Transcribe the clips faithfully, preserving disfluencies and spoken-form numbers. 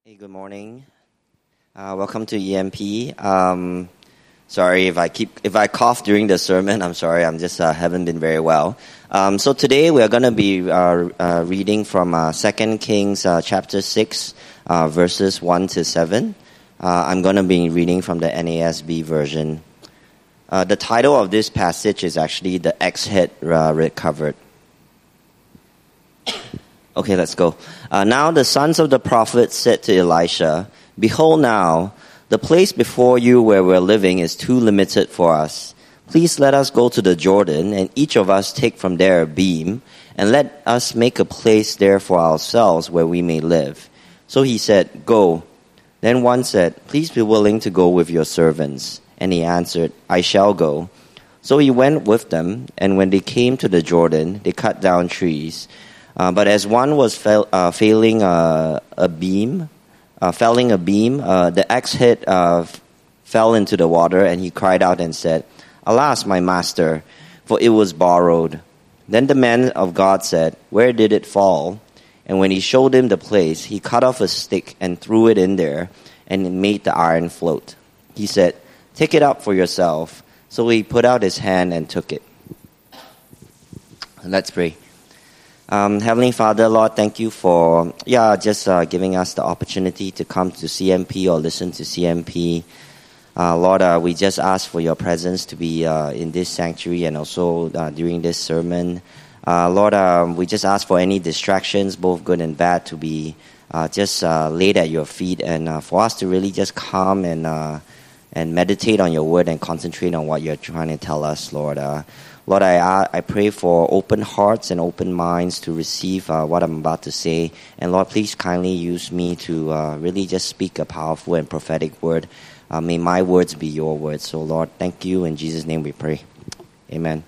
Hey, good morning. Uh, welcome to E M P. Um, sorry if I keep if I cough during the sermon. I'm sorry. I'm just uh, haven't been very well. Um, so today we are going to be uh, uh, reading from uh, Second Kings uh, chapter six, uh, verses one to seven. Uh, I'm going to be reading from the N A S B version. Uh, the title of this passage is actually "The Axe Head uh, Recovered." Okay, let's go. Uh, now the sons of the prophets said to Elisha, "Behold now, the place before you where we're living is too limited for us. Please let us go to the Jordan, and each of us take from there a beam, and let us make a place there for ourselves where we may live." So he said, "Go." Then one said, "Please be willing to go with your servants." And he answered, "I shall go." So he went with them, and when they came to the Jordan, they cut down trees. Uh, but as one was fel- uh, failing uh, a beam, uh, felling a beam, uh, the axe head uh, f- fell into the water, and he cried out and said, "Alas, my master, for it was borrowed." Then the man of God said, "Where did it fall?" And when he showed him the place, he cut off a stick and threw it in there, and it made the iron float. He said, "Take it up for yourself." So he put out his hand and took it. Let's pray. Um, Heavenly Father, Lord, thank you for yeah just uh, giving us the opportunity to come to C M P or listen to C M P. Uh, Lord, uh, we just ask for your presence to be uh, in this sanctuary and also uh, during this sermon. Uh, Lord, uh, we just ask for any distractions, both good and bad, to be uh, just uh, laid at your feet, and uh, for us to really just come and uh, and meditate on your word and concentrate on what you're trying to tell us, Lord. Uh, Lord, I I pray for open hearts and open minds to receive uh, what I'm about to say. And Lord, please kindly use me to uh, really just speak a powerful and prophetic word. Uh, may my words be your words. So Lord, thank you. In Jesus' name we pray. Amen.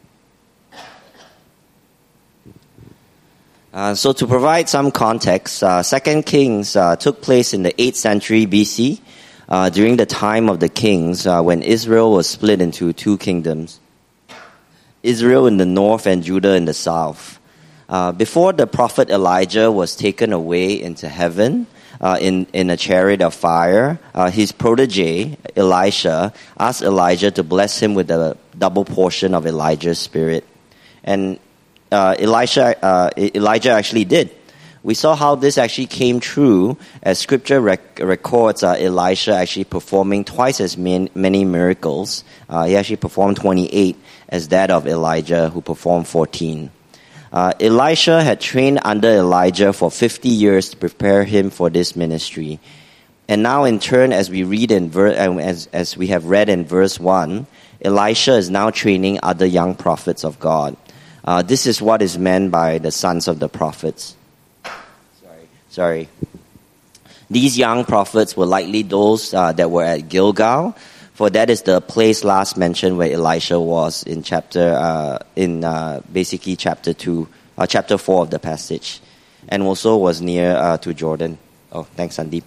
Uh, so to provide some context, uh, Second Kings uh, took place in the eighth century B C, uh, during the time of the kings, uh, when Israel was split into two kingdoms. Israel in the north and Judah in the south. Uh, before the prophet Elijah was taken away into heaven uh, in, in a chariot of fire, uh, his protege, Elisha, asked Elijah to bless him with a double portion of Elijah's spirit. And uh, Elisha, uh, Elijah actually did. We saw how this actually came true as scripture rec- records uh, Elisha actually performing twice as man- many miracles. Uh, he actually performed twenty-eight as that of Elijah, who performed fourteen. Uh, Elisha had trained under Elijah for fifty years to prepare him for this ministry. And now in turn, as we read in ver- as, as we have read in verse one, Elisha is now training other young prophets of God. Uh, this is what is meant by the sons of the prophets. Sorry. These young prophets were likely those uh, that were at Gilgal, for that is the place last mentioned where Elisha was in chapter, uh, in uh, basically chapter two, uh, chapter four of the passage, and also was near uh, to Jordan. Oh, thanks, Sandeep.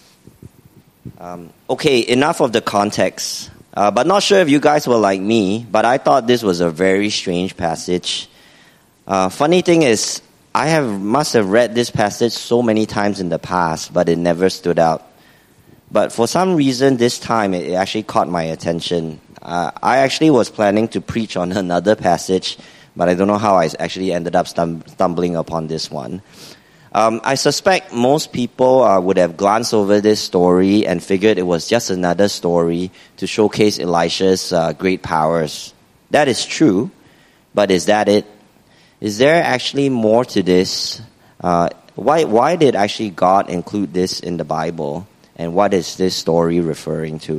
Um, okay, enough of the context. Uh, but not sure if you guys were like me, but I thought this was a very strange passage. Uh, funny thing is, I have must have read this passage so many times in the past, but it never stood out. But for some reason, this time it actually caught my attention. Uh, I actually was planning to preach on another passage, but I don't know how I actually ended up stum- stumbling upon this one. Um, I suspect most people uh, would have glanced over this story and figured it was just another story to showcase Elisha's uh, great powers. That is true, but is that it? Is there actually more to this? Uh, why why did actually God include this in the Bible? And what is this story referring to?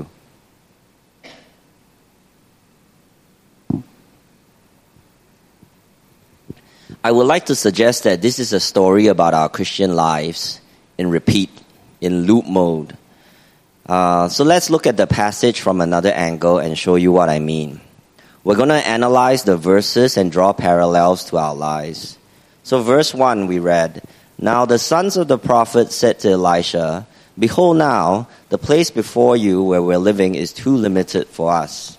I would like to suggest that this is a story about our Christian lives in repeat, in loop mode. Uh, so let's look at the passage from another angle and show you what I mean. We're going to analyze the verses and draw parallels to our lives. So verse one we read, "Now the sons of the prophet said to Elisha, 'Behold now, the place before you where we're living is too limited for us.'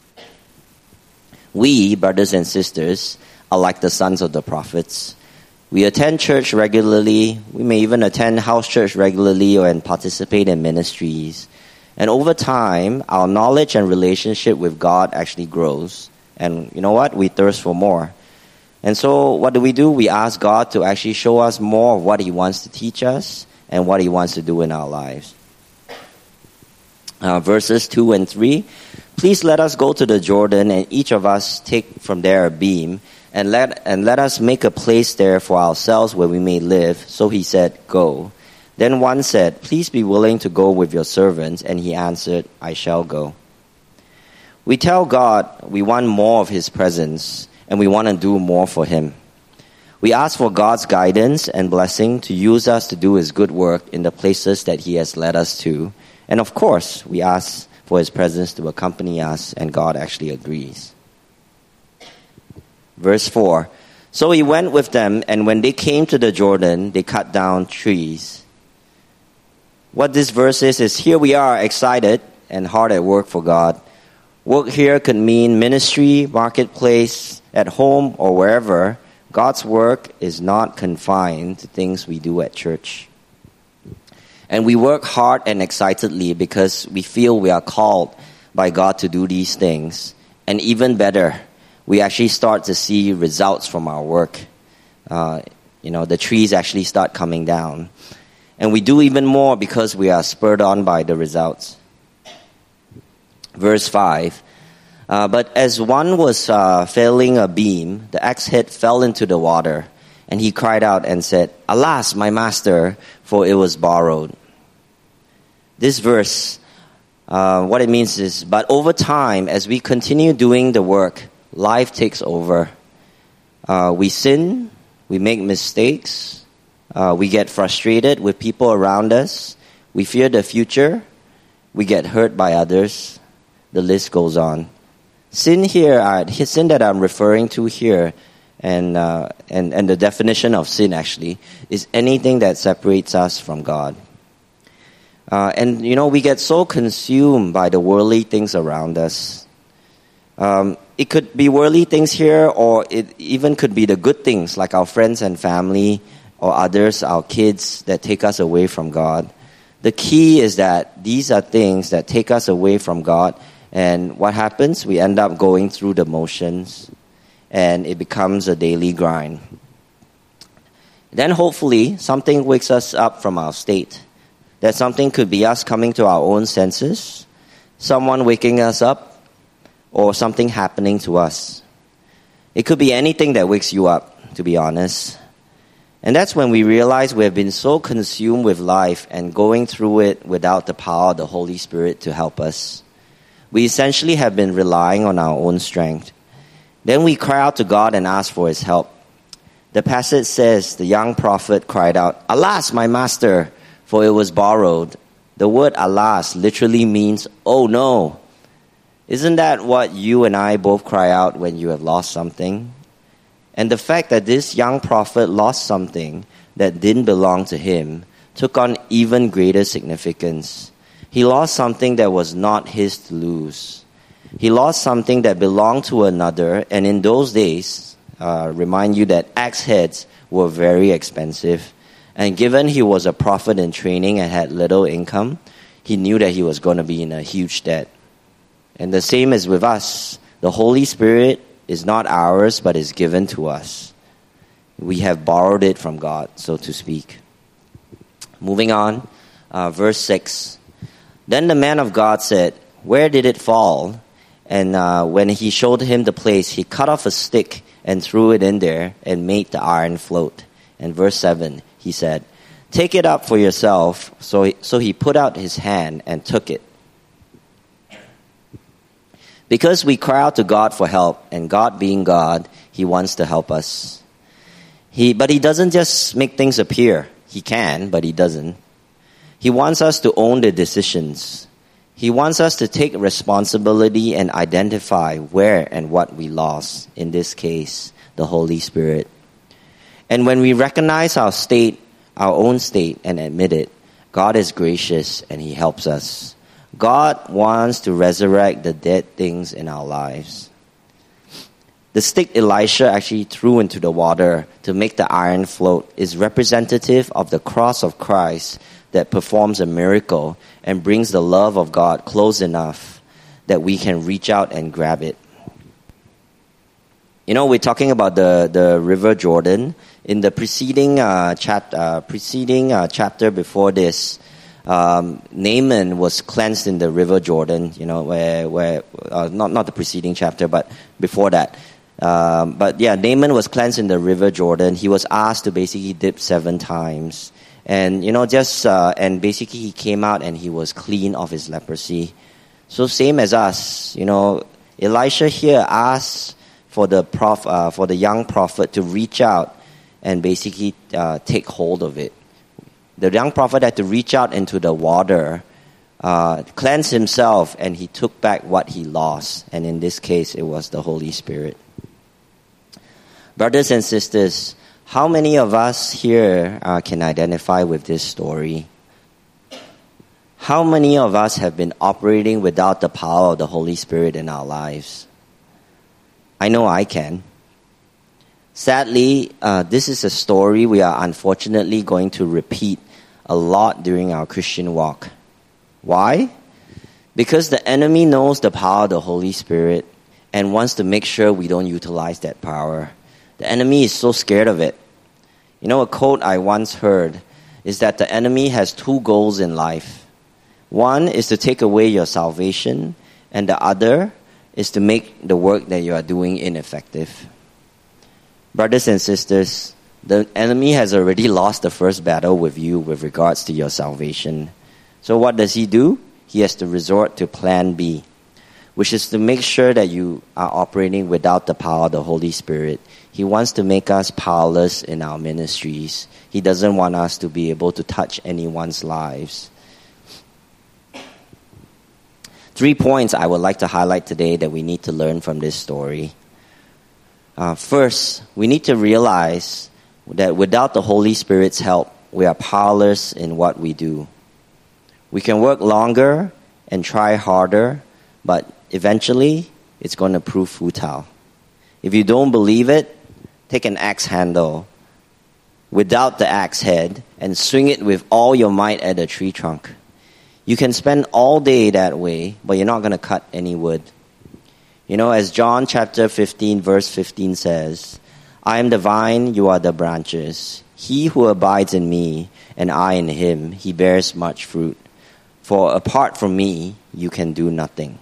We, brothers and sisters, are like the sons of the prophets. We attend church regularly. We may even attend house church regularly or and participate in ministries. And over time, our knowledge and relationship with God actually grows. And you know what? We thirst for more. And so what do we do? We ask God to actually show us more of what He wants to teach us and what He wants to do in our lives. Uh, verses two and three. Please let us go to the Jordan, and each of us take from there a beam, and let and let us make a place there for ourselves where we may live. So he said, go. Then one said, please be willing to go with your servants. And he answered, I shall go. We tell God we want more of His presence, and we want to do more for Him. We ask for God's guidance and blessing to use us to do His good work in the places that He has led us to. And of course, we ask for His presence to accompany us, and God actually agrees. Verse four. So He went with them, and when they came to the Jordan, they cut down trees. What this verse is, is here we are excited and hard at work for God. Work here could mean ministry, marketplace, at home, or wherever. God's work is not confined to things we do at church. And we work hard and excitedly because we feel we are called by God to do these things. And even better, we actually start to see results from our work. Uh, you know, the trees actually start coming down. And we do even more because we are spurred on by the results. Verse five. Uh, but as one was uh, felling a beam, the axe head fell into the water. And he cried out and said, Alas, my master, for it was borrowed. This verse, uh, what it means is, but over time, as we continue doing the work, life takes over. Uh, we sin, we make mistakes, uh, we get frustrated with people around us, we fear the future, we get hurt by others. The list goes on. Sin here, uh, sin that I'm referring to here, and, uh, and and the definition of sin actually, is anything that separates us from God. Uh, and, you know, we get so consumed by the worldly things around us. Um, it could be worldly things here, or it even could be the good things, like our friends and family, or others, our kids, that take us away from God. The key is that these are things that take us away from God, and what happens? We end up going through the motions, and it becomes a daily grind. Then hopefully, something wakes us up from our state. That something could be us coming to our own senses, someone waking us up, or something happening to us. It could be anything that wakes you up, to be honest. And that's when we realize we have been so consumed with life and going through it without the power of the Holy Spirit to help us. We essentially have been relying on our own strength. Then we cry out to God and ask for His help. The passage says, the young prophet cried out, Alas, my master, for it was borrowed. The word alas literally means, oh no. Isn't that what you and I both cry out when you have lost something? And the fact that this young prophet lost something that didn't belong to him took on even greater significance. He lost something that was not his to lose. He lost something that belonged to another, and in those days, uh, remind you that axe heads were very expensive. And given he was a prophet in training and had little income, he knew that he was going to be in a huge debt. And the same is with us. The Holy Spirit is not ours, but is given to us. We have borrowed it from God, so to speak. Moving on, uh, verse six. Then the man of God said, Where did it fall? And uh, when he showed him the place, he cut off a stick and threw it in there and made the iron float. And verse seven. He said, Take it up for yourself. So he, so he put out his hand and took it. Because we cry out to God for help, and God being God, He wants to help us. He, but He doesn't just make things appear. He can, but He doesn't. He wants us to own the decisions. He wants us to take responsibility and identify where and what we lost. In this case, the Holy Spirit. And when we recognize our state, our own state, and admit it, God is gracious and He helps us. God wants to resurrect the dead things in our lives. The stick Elisha actually threw into the water to make the iron float is representative of the cross of Christ that performs a miracle and brings the love of God close enough that we can reach out and grab it. You know, we're talking about the, the River Jordan. In the preceding uh, chat, uh, preceding uh, chapter before this, um, Naaman was cleansed in the River Jordan. You know, where where uh, not not the preceding chapter, but before that. Um, but yeah, Naaman was cleansed in the River Jordan. He was asked to basically dip seven times, and you know, just uh, and basically he came out and he was clean of his leprosy. So same as us, you know, Elisha here asked for the prof, uh, for the young prophet to reach out and basically uh, take hold of it. The young prophet had to reach out into the water, uh, cleanse himself, and he took back what he lost. And in this case, it was the Holy Spirit. Brothers and sisters, how many of us here uh, can identify with this story? How many of us have been operating without the power of the Holy Spirit in our lives? I know I can. Sadly, uh, this is a story we are unfortunately going to repeat a lot during our Christian walk. Why? Because the enemy knows the power of the Holy Spirit and wants to make sure we don't utilize that power. The enemy is so scared of it. You know, a quote I once heard is that the enemy has two goals in life. One is to take away your salvation, and the other is to make the work that you are doing ineffective. Brothers and sisters, the enemy has already lost the first battle with you with regards to your salvation. So what does he do? He has to resort to plan B, which is to make sure that you are operating without the power of the Holy Spirit. He wants to make us powerless in our ministries. He doesn't want us to be able to touch anyone's lives. Three points I would like to highlight today that we need to learn from this story. Uh, first, we need to realize that without the Holy Spirit's help, we are powerless in what we do. We can work longer and try harder, but eventually it's going to prove futile. If you don't believe it, take an axe handle without the axe head and swing it with all your might at a tree trunk. You can spend all day that way, but you're not going to cut any wood. You know, as John chapter fifteen, verse fifteen says, I am the vine, you are the branches. He who abides in me, and I in him, he bears much fruit. For apart from me, you can do nothing.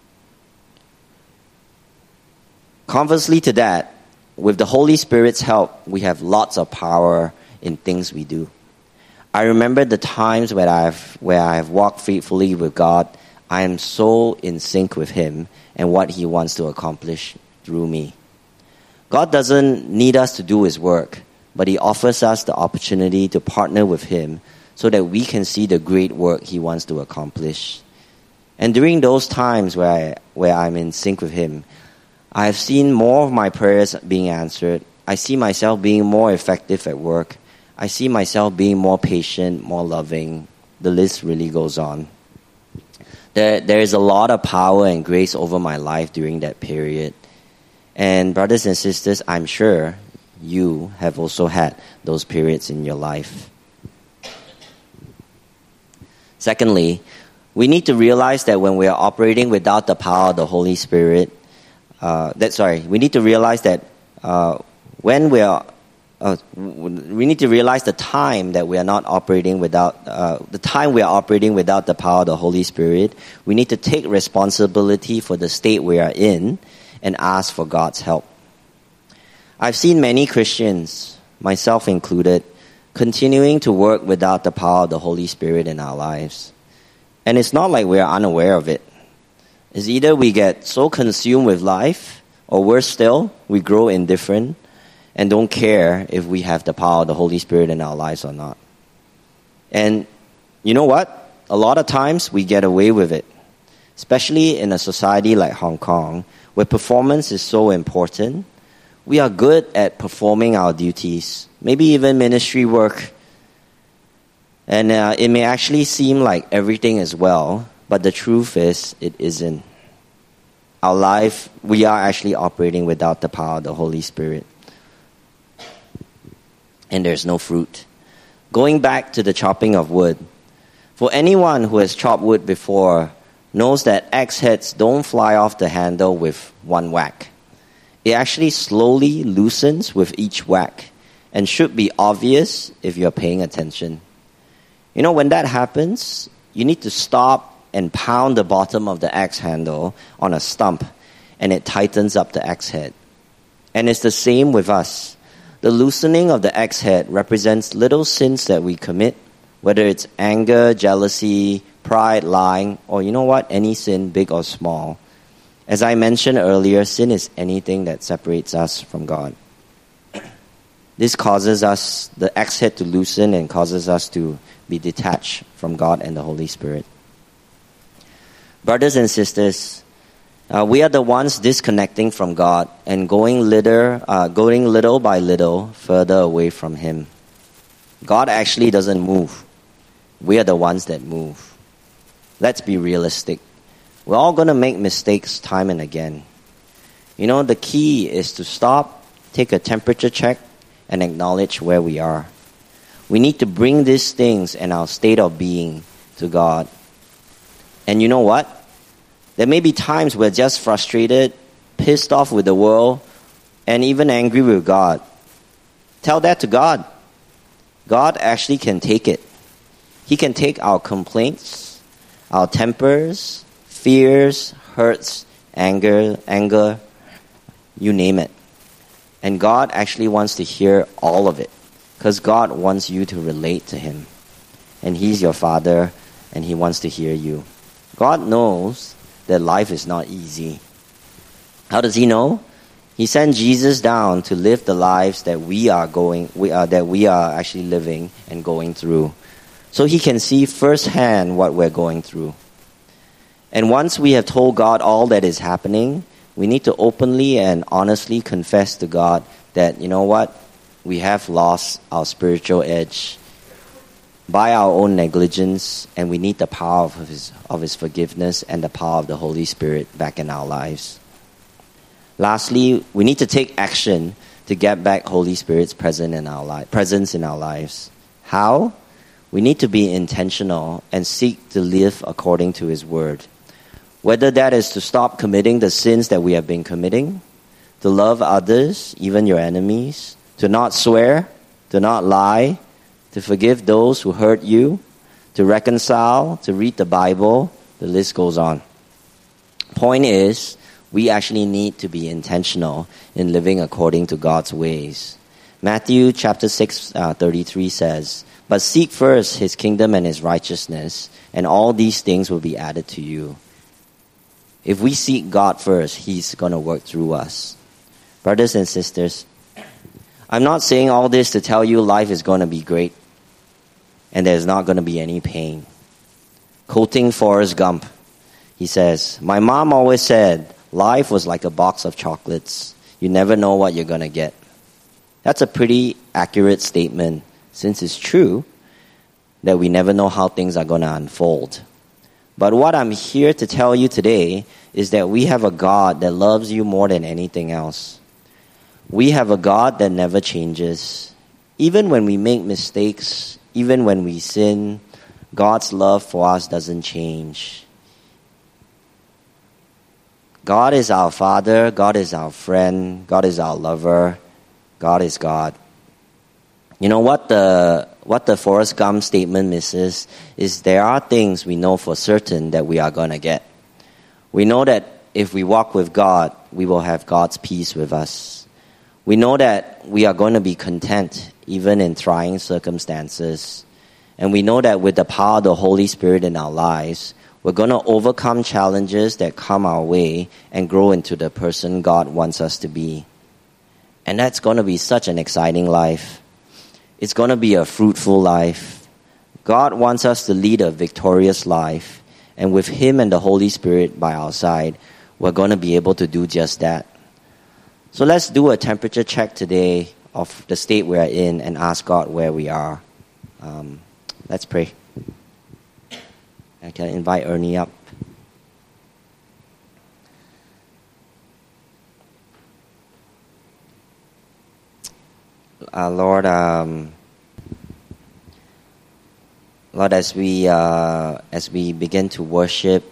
Conversely to that, with the Holy Spirit's help, we have lots of power in things we do. I remember the times where I've where I've walked faithfully with God. I am so in sync with Him and what He wants to accomplish through me. God doesn't need us to do His work, but He offers us the opportunity to partner with Him so that we can see the great work He wants to accomplish. And during those times where I, where I'm in sync with Him, I have seen more of my prayers being answered. I see myself being more effective at work. I see myself being more patient, more loving. The list really goes on. There, there is a lot of power and grace over my life during that period. And brothers and sisters, I'm sure you have also had those periods in your life. Secondly, we need to realize that when we are operating without the power of the Holy Spirit, uh, that sorry, we need to realize that uh, when we are Uh, we need to realize the time that we are not operating without, uh, the time we are operating without the power of the Holy Spirit. We need to take responsibility for the state we are in and ask for God's help. I've seen many Christians, myself included, continuing to work without the power of the Holy Spirit in our lives. And it's not like we are unaware of it. It's either we get so consumed with life, or worse still, we grow indifferent and don't care if we have the power of the Holy Spirit in our lives or not. And you know what? A lot of times we get away with it, especially in a society like Hong Kong, where performance is so important. We are good at performing our duties, maybe even ministry work. And uh, it may actually seem like everything is well, but the truth is it isn't. our life, we are actually operating without the power of the Holy Spirit. And there's no fruit. Going back to the chopping of wood, for anyone who has chopped wood before knows that axe heads don't fly off the handle with one whack. It actually slowly loosens with each whack and should be obvious if you're paying attention. You know, when that happens, you need to stop and pound the bottom of the axe handle on a stump, and it tightens up the axe head. And it's the same with us. The loosening of the axe head represents little sins that we commit, whether it's anger, jealousy, pride, lying, or you know what, any sin, big or small. As I mentioned earlier, sin is anything that separates us from God. This causes us, the axe head, to loosen and causes us to be detached from God and the Holy Spirit. Brothers and sisters, uh, we are the ones disconnecting from God and going little, uh, going little by little further away from Him. God actually doesn't move. We are the ones that move. Let's be realistic. We're all going to make mistakes time and again. You know, the key is to stop, take a temperature check, and acknowledge where we are. We need to bring these things and our state of being to God. And you know what? There may be times we're just frustrated, pissed off with the world, and even angry with God. Tell that to God. God actually can take it. He can take our complaints, our tempers, fears, hurts, anger, anger, you name it. And God actually wants to hear all of it, because God wants you to relate to Him. And He's your Father, and He wants to hear you. God knows that life is not easy. How does He know? He sent Jesus down to live the lives that we are going, we are, that we are actually living and going through, so He can see firsthand what we're going through. And once we have told God all that is happening, we need to openly and honestly confess to God that, you know what, we have lost our spiritual edge by our own negligence, and we need the power of His, of His forgiveness and the power of the Holy Spirit back in our lives. Lastly, we need to take action to get back Holy Spirit's presence in our li- presence in our lives. How? We need to be intentional and seek to live according to His Word. Whether that is to stop committing the sins that we have been committing, to love others, even your enemies, to not swear, to not lie, to forgive those who hurt you, to reconcile, to read the Bible, the list goes on. Point is, we actually need to be intentional in living according to God's ways. Matthew chapter six, uh, thirty-three says, "But seek first His kingdom and His righteousness, and all these things will be added to you." If we seek God first, He's going to work through us. Brothers and sisters, I'm not saying all this to tell you life is going to be great and there's not going to be any pain. Quoting Forrest Gump, he says, "My mom always said life was like a box of chocolates. You never know what you're going to get." That's a pretty accurate statement, since it's true that we never know how things are going to unfold. But what I'm here to tell you today is that we have a God that loves you more than anything else. We have a God that never changes. Even when we make mistakes, even when we sin, God's love for us doesn't change. God is our Father, God is our friend, God is our lover, God is God. You know what the what the Forrest Gump statement misses is there are things we know for certain that we are going to get. We know that if we walk with God, we will have God's peace with us. We know that we are going to be content even in trying circumstances. And we know that with the power of the Holy Spirit in our lives, we're going to overcome challenges that come our way and grow into the person God wants us to be. And that's going to be such an exciting life. It's going to be a fruitful life. God wants us to lead a victorious life. And with Him and the Holy Spirit by our side, we're going to be able to do just that. So let's do a temperature check today of the state we're in and ask God where we are. Um, let's pray. I can invite Ernie up. Uh, Lord, um, Lord, as we uh, as we begin to worship,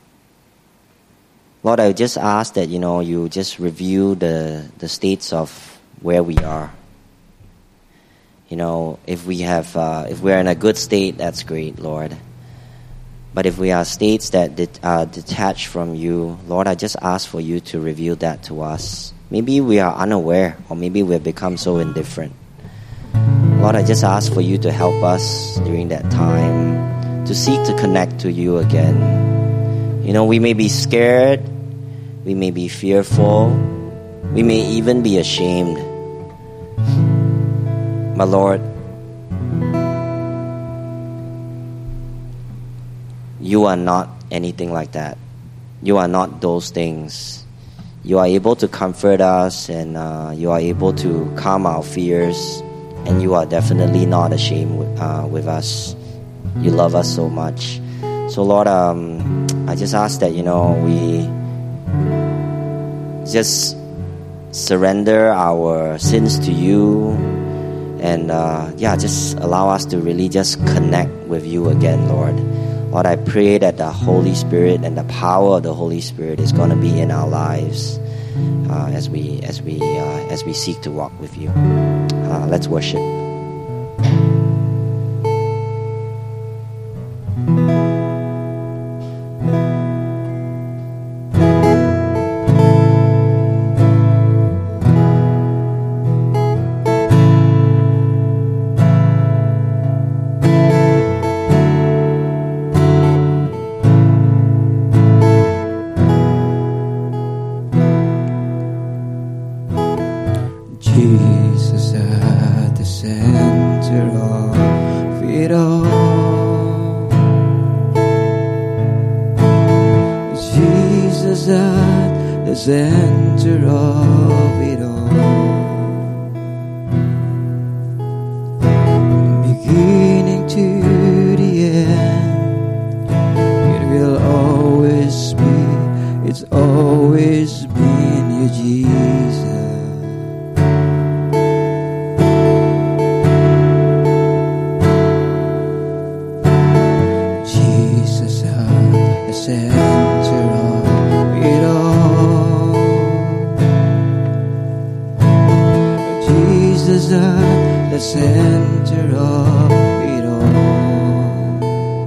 Lord, I just ask that you know you just review the the states of where we are. You know, if we have uh, if we're in a good state, that's great, Lord. But if we are states that det- are detached from you, Lord, I just ask for you to reveal that to us. Maybe we are unaware, or maybe we've become so indifferent. Lord, I just ask for you to help us during that time to seek to connect to you again. You know, we may be scared, we may be fearful, we may even be ashamed. But Lord, you are not anything like that. You are not those things. You are able to comfort us, and uh, you are able to calm our fears, and you are definitely not ashamed with, uh, with us. You love us so much. So Lord, um, I just ask that, you know, we just surrender our sins to you, and uh, yeah, just allow us to really just connect with you again, Lord. Lord, I pray that the Holy Spirit and the power of the Holy Spirit is going to be in our lives uh, as we as we uh, as we seek to walk with you. Uh, let's worship. Jesus at the center of it all. Jesus at the center of it all. Beginning to the end, it will always be, it's always been you, Jesus. Center of it all. Jesus at the center of it all.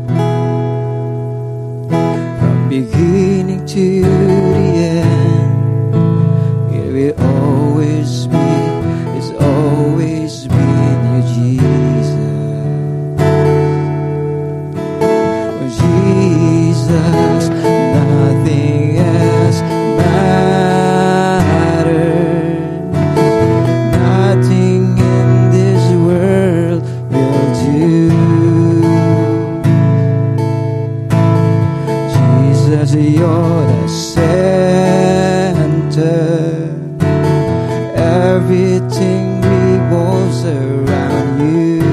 From beginning to the end, it will always be, it's always been you, Jesus. Jesus, nothing else matters. Nothing in this world will do. Jesus, you're the center. Everything revolves around you.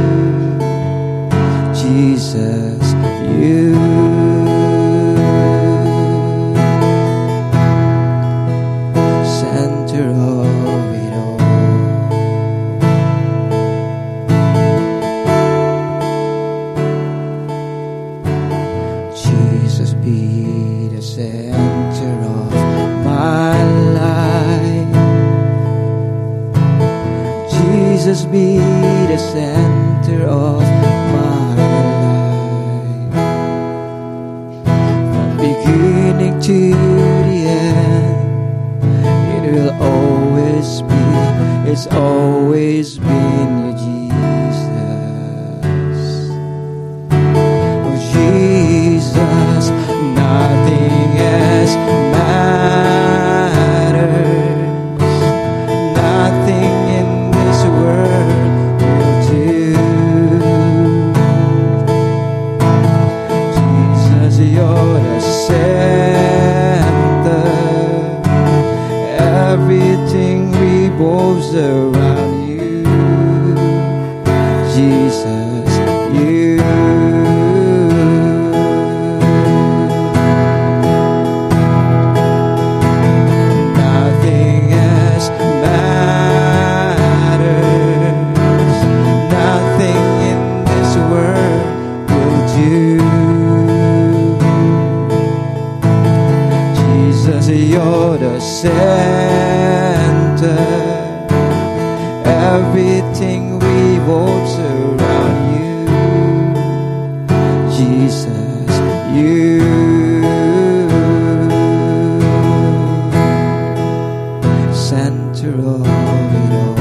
Jesus, you. Be the center of my life. Jesus, be the center of my life. From beginning to the end, it will always be, it's always been you, Jesus. Oh, Jesus, nothing else matters. Nothing in this world will do. Jesus, you're the center. Everything revolves around you. Jesus, you. Center of it all.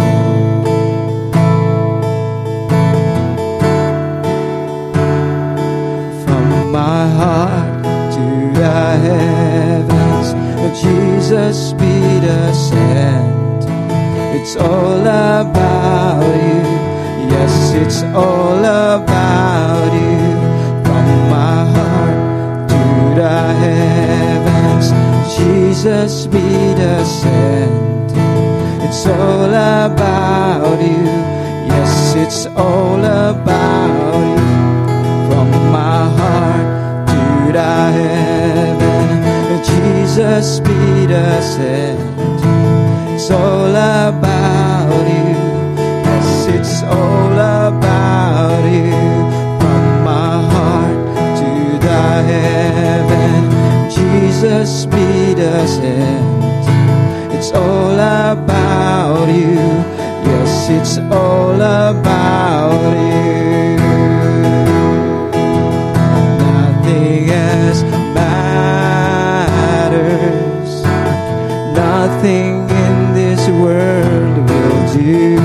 From my heart to the heavens, Jesus be the center. It's all about you. Yes, it's all about you. From my heart to the heavens, Jesus be the center. It's all about you. Yes, it's all about you. From my heart to the heaven, Jesus be the center. It's all about you. Yes, it's all about you. From my heart to the heaven, Jesus be the center. It's all about you. Yes, it's all about you. Nothing else matters. Nothing in this world will do.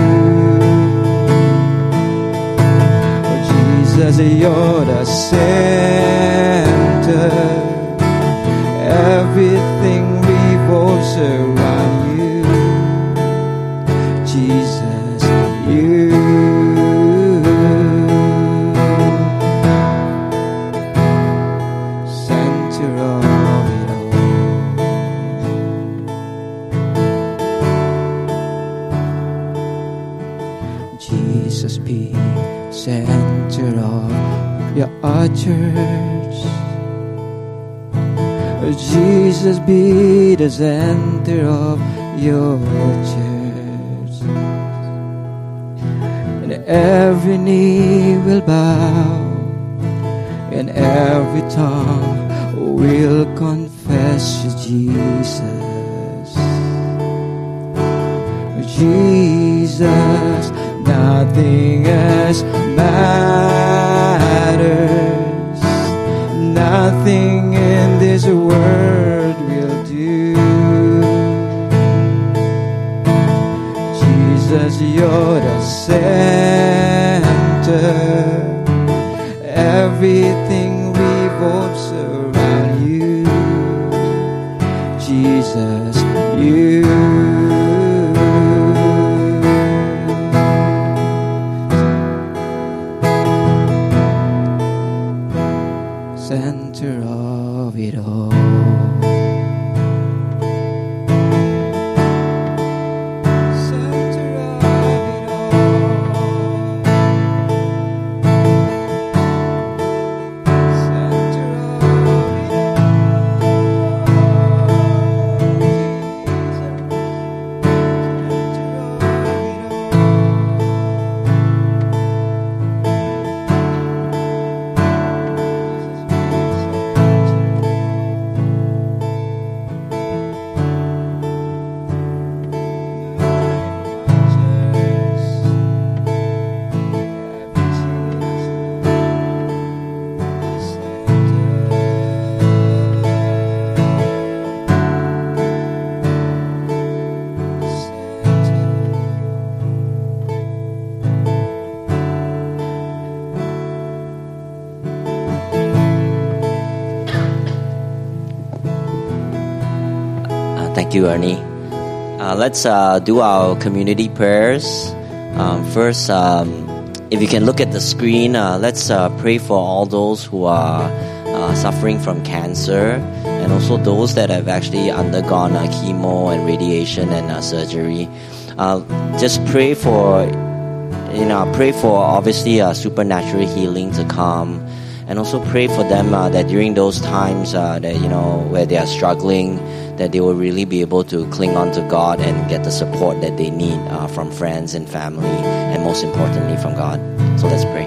Oh, Jesus, you're the center. Everything revolves around you. Jesus, you. Center of it all. Jesus be center of your church. Jesus be the center of your church. And every knee will bow, and every tongue will confess you, Jesus. Jesus, nothing else matters. Nothing in this world will do. Jesus, you're the center. Everything revolves around you. Jesus, you. Center of it all. Center of it all. Center of it Thank you, Ernie. Uh, let's uh, do our community prayers. Um, first, um, if you can look at the screen, uh, let's uh, pray for all those who are uh, suffering from cancer, and also those that have actually undergone uh, chemo and radiation and uh, surgery. Uh, just pray for, you know, pray for obviously uh, supernatural healing to come. And also pray for them uh, that during those times uh, that, you know, where they are struggling, that they will really be able to cling on to God and get the support that they need uh, from friends and family, and most importantly from God. So let's pray.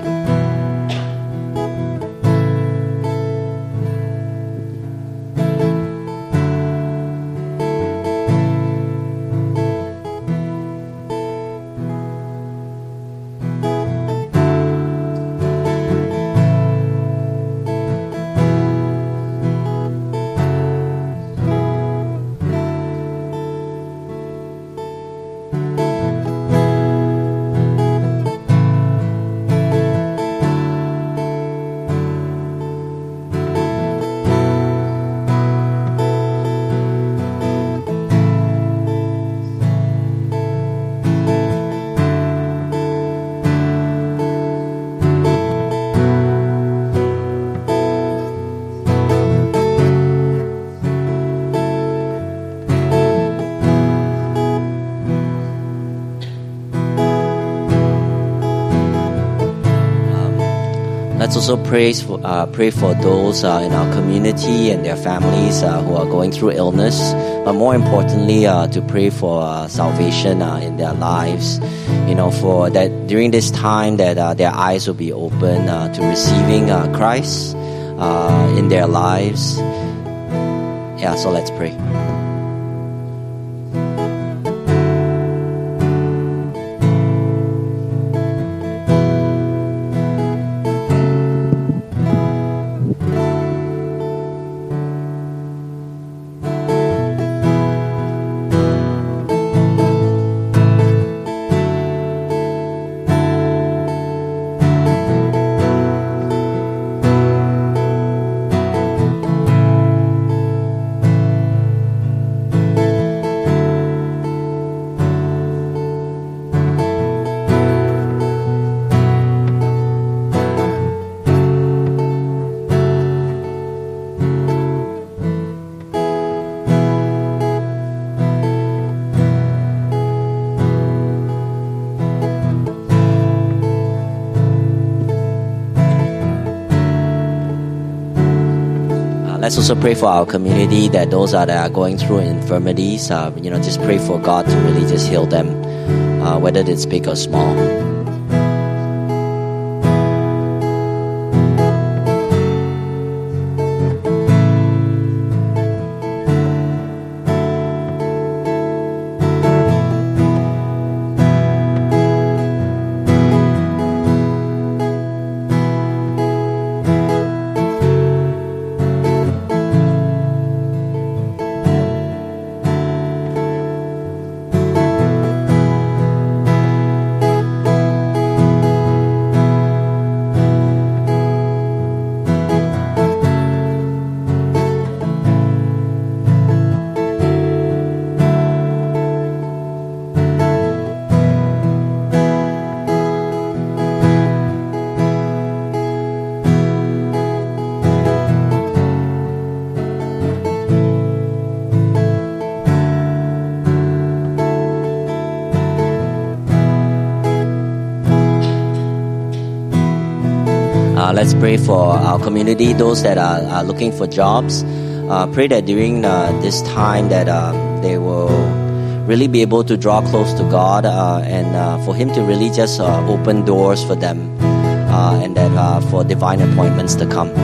let's also pray for, uh, pray for those uh, in our community and their families uh, who are going through illness. But more importantly, uh, to pray for uh, salvation uh, in their lives. You know, for that during this time that uh, their eyes will be open uh, to receiving uh, Christ uh, in their lives. Yeah, so let's pray. Let's also pray for our community, that those that are going through infirmities, uh, you know, just pray for God to really just heal them, uh, whether it's big or small. Uh, let's pray for our community, those that are, are looking for jobs. Uh, pray that during uh, this time that uh, they will really be able to draw close to God uh, and uh, for Him to really just uh, open doors for them uh, and that uh, for divine appointments to come.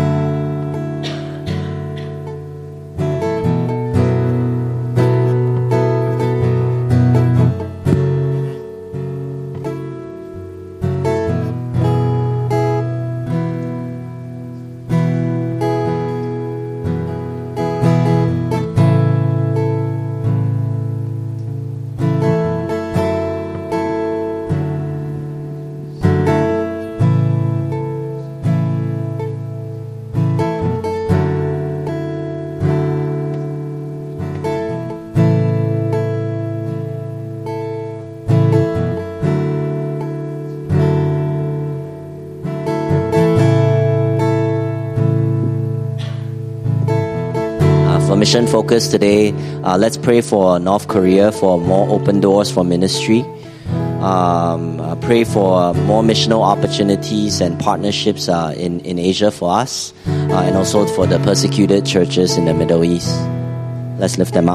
For mission focus today, uh, let's pray for North Korea for more open doors for ministry. Um, uh, pray for more missional opportunities and partnerships uh, in, in Asia for us, uh, and also for the persecuted churches in the Middle East. Let's lift them up.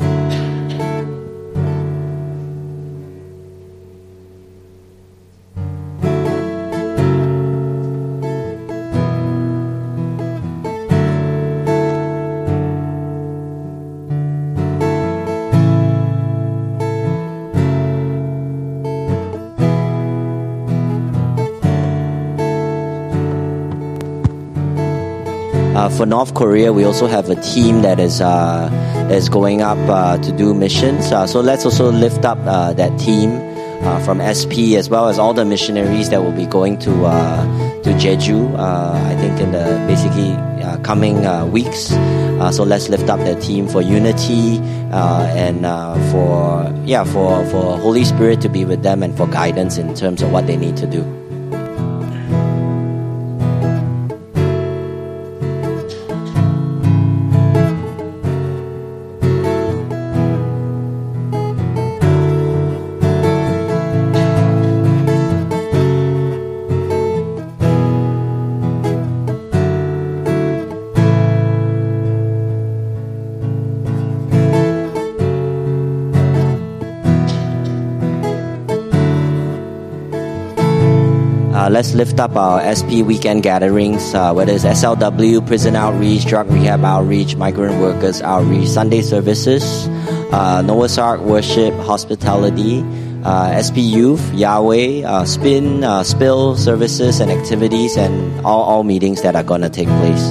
Uh, for North Korea, we also have a team that is uh, that is going up uh, to do missions. Uh, so let's also lift up uh, that team uh, from S P, as well as all the missionaries that will be going to uh, to Jeju. Uh, I think in the basically uh, coming uh, weeks. Uh, so let's lift up that team for unity uh, and uh, for yeah for for Holy Spirit to be with them and for guidance in terms of what they need to do. Uh, let's lift up our S P weekend gatherings, uh, whether it's S L W, prison outreach, drug rehab outreach, migrant workers outreach, Sunday services, uh, Noah's Ark worship, hospitality, uh, S P Youth, Yahweh, uh, Spin, uh, Spill services and activities, and all, all meetings that are going to take place.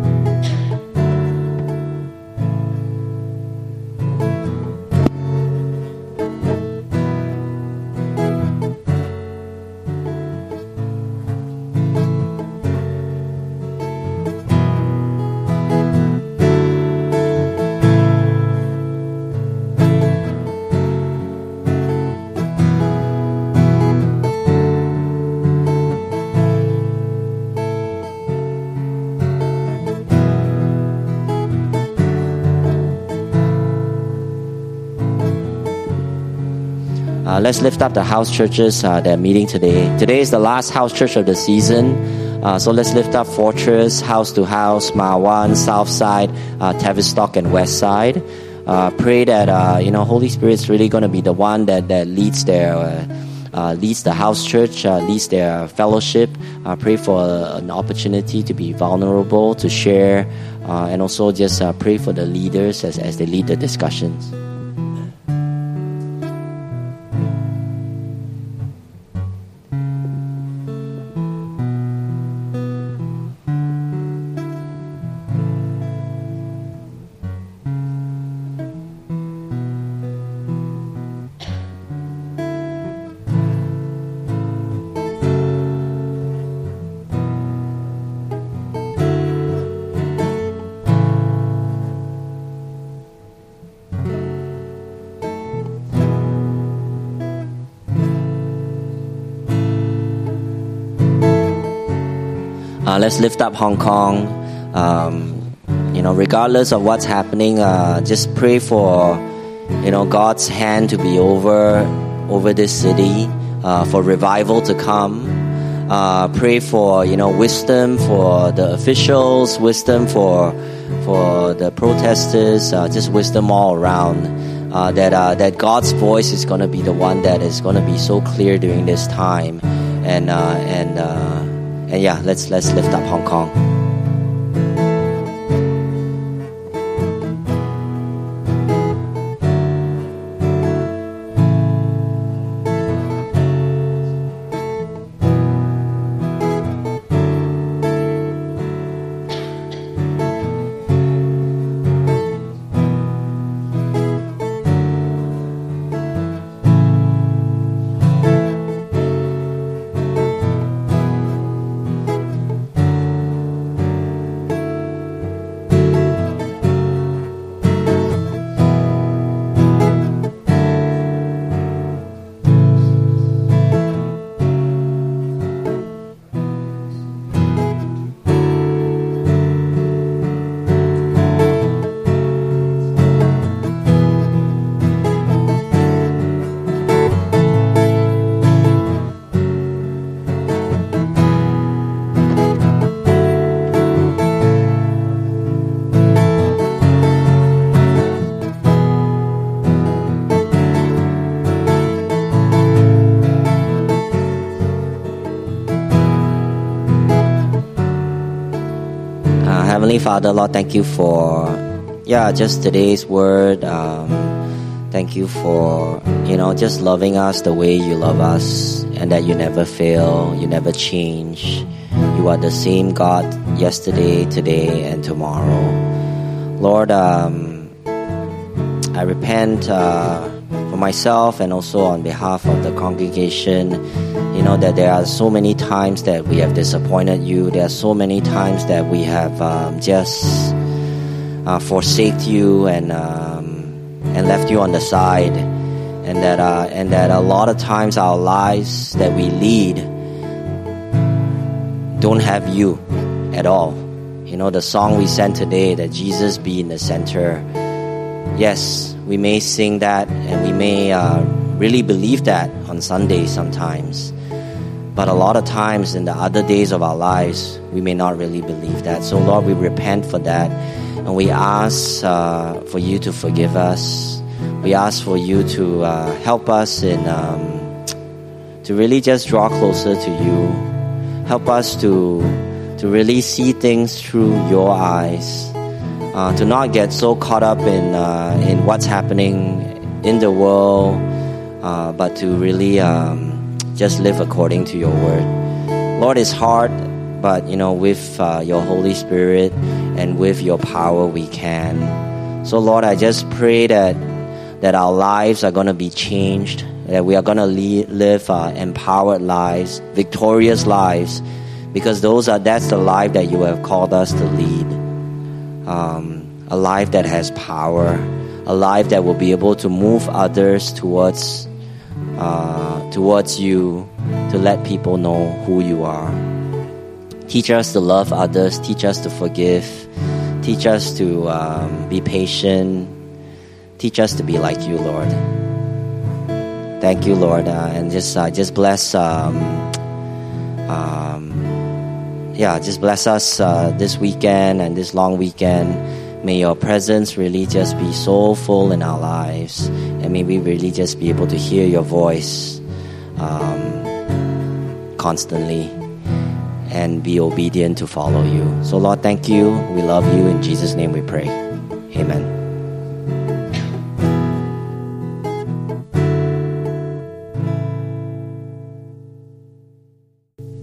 Uh, let's lift up the house churches uh, that are meeting today. Today is the last house church of the season. Uh, so let's lift up Fortress, House to House, Mawan, Southside, uh, Tavistock, and Westside. Uh, pray that uh, you know Holy Spirit's really going to be the one that that leads their uh, uh, leads the house church, uh, leads their fellowship. Uh, pray for uh, an opportunity to be vulnerable, to share, uh, and also just uh, pray for the leaders as as they lead the discussions. Uh, let's lift up Hong Kong. Um, you know, regardless of what's happening, uh, just pray for, you know, God's hand to be over over this city, uh, for revival to come. Uh, pray for, you know, wisdom for the officials, wisdom for for the protesters, uh, just wisdom all around. Uh, that uh, that God's voice is going to be the one that is going to be so clear during this time, and uh, and. Uh, And yeah, let's let's lift up Hong Kong. Heavenly Father, Lord, thank you for, yeah, just today's word. Um, thank you for, you know, just loving us the way you love us, and that you never fail, you never change. You are the same God yesterday, today, and tomorrow. Lord, um, I repent uh, for myself and also on behalf of the congregation. You know that there are so many times that we have disappointed you. There are so many times that we have um, just uh, forsaked you and um, and left you on the side, and that uh, and that a lot of times our lives that we lead don't have you at all. You know, the song we sang today, that Jesus be in the center. Yes, we may sing that, and we may uh, really believe that on Sunday sometimes. But a lot of times in the other days of our lives, we may not really believe that. So Lord, we repent for that. And we ask uh, for you to forgive us. We ask for you to uh, help us in um, to really just draw closer to you. Help us to to really see things through your eyes, uh, to not get so caught up in uh, in what's happening in the world, uh, but to really um, just live according to your word. Lord, it's hard, but you know, with uh, your Holy Spirit and with your power, we can. So Lord, I just pray that that our lives are going to be changed, that we are going to live uh, empowered lives, victorious lives, because those are that's the life that you have called us to lead. Um, a life that has power, a life that will be able to move others towards uh, towards you, to let people know who you are. Teach us to love others. Teach us to forgive. Teach us to um, be patient. Teach us to be like you, Lord. Thank you, Lord, uh, and just uh, just bless. Um, um, yeah, just bless us uh, this weekend and this long weekend. May your presence really just be so full in our lives, and may we really just be able to hear your voice um, constantly and be obedient to follow you. So, Lord, thank you. We love you. In Jesus' name we pray. Amen.